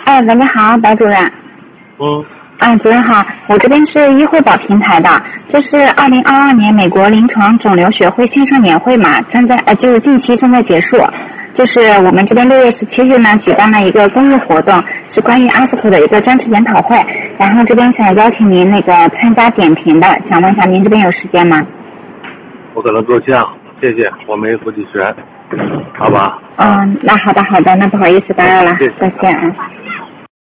喂，你好，白主任。主任好，我这边是医惠宝平台的，这是2022年美国临床肿瘤学会线上年会嘛，就是近期正在结束。就是我们这边6月17日呢举办了一个公益活动，是关于阿斯普的一个专题研讨会，然后这边想邀请您参加点评的，想问一下您这边有时间吗？ 我可能够呛，谢谢，我没福气权，好吧？ 那好的，那不好意思打扰了，再见啊。